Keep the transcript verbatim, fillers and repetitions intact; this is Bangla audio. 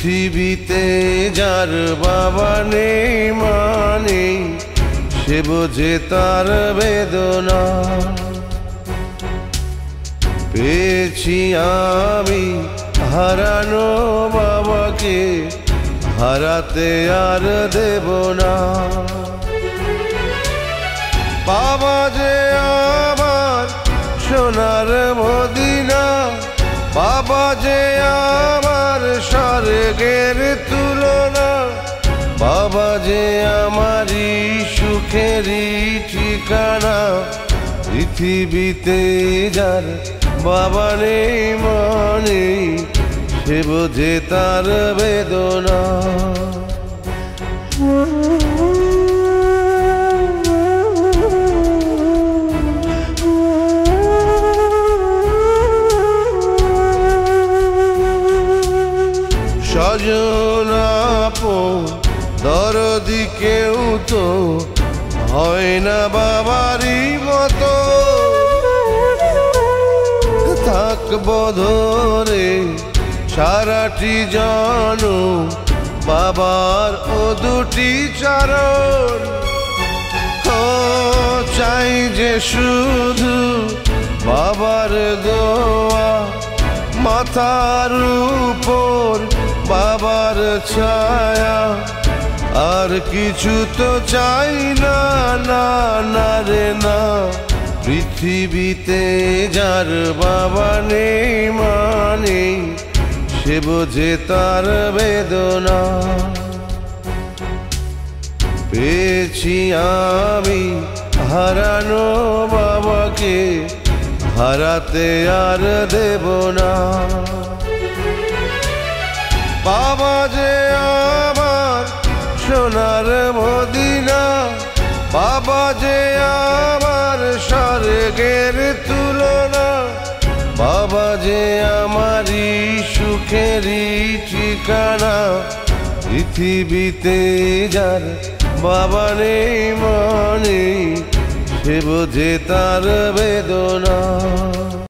পৃথিবীতে যার বাবা নেই মানে সে বোঝে তার বেদনা। পেয়েছি আমি হারানো বাবাকে, হারাতে আর দেব না। বাবা যে আমার সোনার মদিনা, বাবা যে আমার স্বর্গের তুলনা, বাবা যে আমারই সুখেরই ঠিকানা। পৃথিবীতে যার বাবা নেই মানে সে বোঝে তার বেদনা। স্বজন আপন দরদি কেউ তো হয় না বাবারই মতো। থাকবো ধরে সারাটি জনম বাবার ও দুটি চরণ। ও চাই যে শুধু বাবার দোয়া, মাথার উপর বাবার ছায়া। আর কিছু তো চাই না, না না রে না। পৃথিবীতে যার বাবা নেই মানে সে বোঝে তার বেদনা। পেয়েছি আমি হারানো বাবাকে, হারাতে আর দেব না। বাবা যে আমার সোনার মদিনা, বাবা যে আমার স্বর্গের তুলনা, বাবা যে আমারই সুখেরই ঠিকানা। পৃথিবীতে যার বাবা নেই মানে সে বোঝে তার বেদনা।